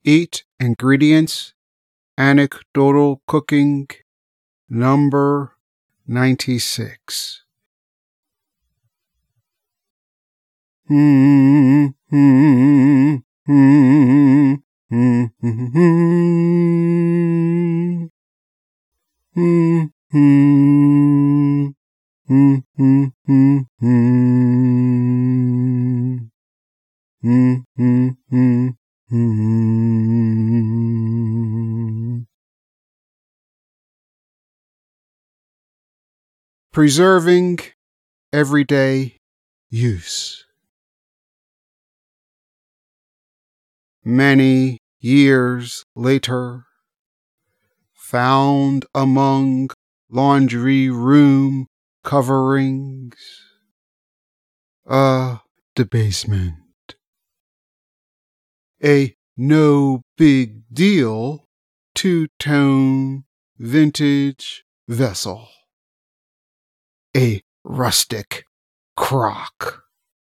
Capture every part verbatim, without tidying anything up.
Eat Ingredients, Anecdotal Cooking, number ninety-six. Hmm, hmm, hmm, hmm, hmm, hmm, hmm, hmm, hmm, hmm, hmm, hmm, hmm, hmm, hmm. Preserving everyday use. Many years later, found among laundry room coverings, a debasement. A no big deal two-tone vintage vessel. A rustic crock.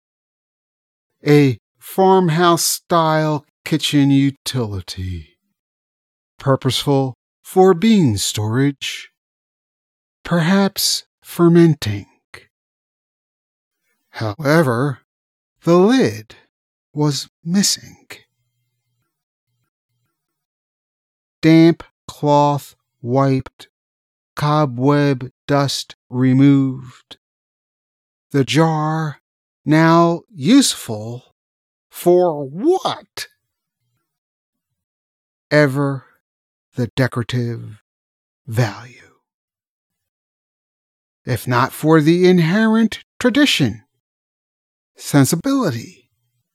A farmhouse-style kitchen utility, purposeful for bean storage, perhaps fermenting. However, the lid was missing. Damp cloth wiped, cobweb dust removed. The jar now useful for what? Ever the decorative value. If not for the inherent tradition, sensibility.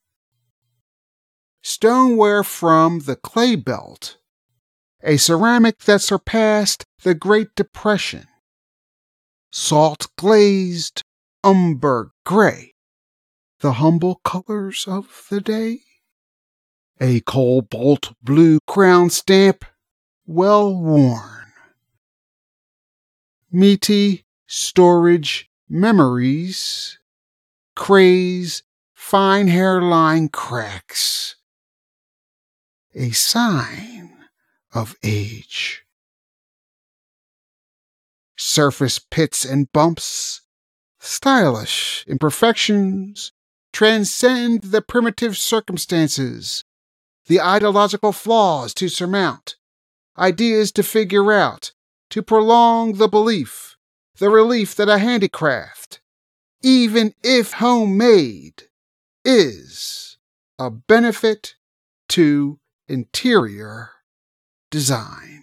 Stoneware from the clay belt, a ceramic that surpassed the Great Depression. Salt glazed umber gray, the humble colors of the day. A cobalt blue crown stamp, well worn. Meaty storage memories, craze fine hairline cracks. A sign of age. Surface pits and bumps, stylish imperfections, transcend the primitive circumstances, the ideological flaws to surmount, ideas to figure out, to prolong the belief, the relief that a handicraft, even if homemade, is a benefit to interior design.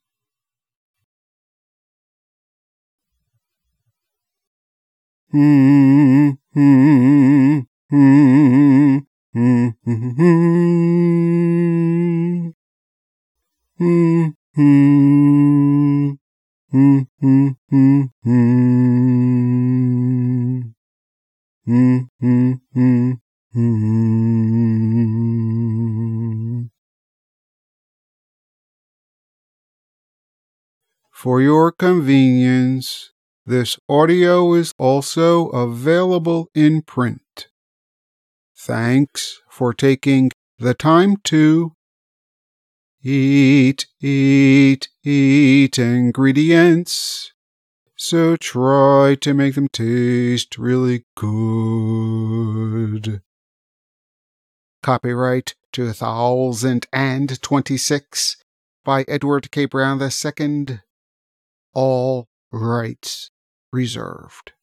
Hmm, hmm, hmm, hmm, hmm, hmm, hmm, hmm, hmm, hmm, hmm, hmm, hmm, hmm, hmm. For your convenience, this audio is also available in print. Thanks for taking the time to eat, eat, eat ingredients. So try to make them taste really good. Copyright two thousand twenty-six by Edward K. Brown the Second. All rights reserved.